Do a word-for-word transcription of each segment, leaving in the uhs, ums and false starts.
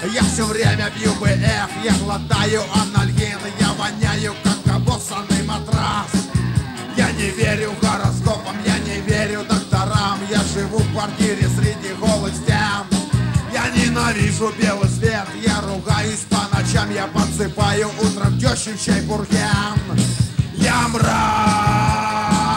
Я все время пью бэ эф, я глотаю анальгин, я воняю, как обоссанный матрас. Я не верю гороскопам, я не верю докторам. Я живу в квартире среди голых стен. Я ненавижу белый свет, я ругаюсь по ночам. Я подсыпаю утром тещи в чай бурген. Я мразь.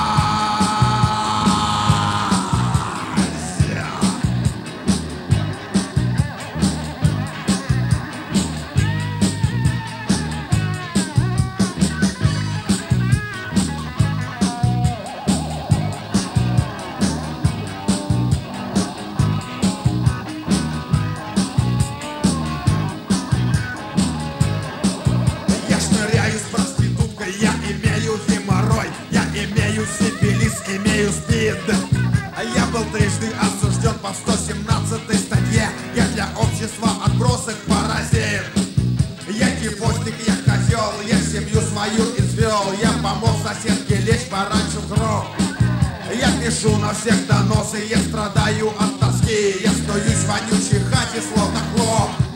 Я имею геморрой, я имею сифилис, имею спид. Я был трижды осужден по сто семнадцатой статье. Я для общества отбросок паразит. Я кипошник, я козел, я семью свою извел. Я помог соседке лечь пораньше в гроб. Я пишу на всех доносы, я страдаю от тоски. Я стоюсь в вонючей хате, словно клоп.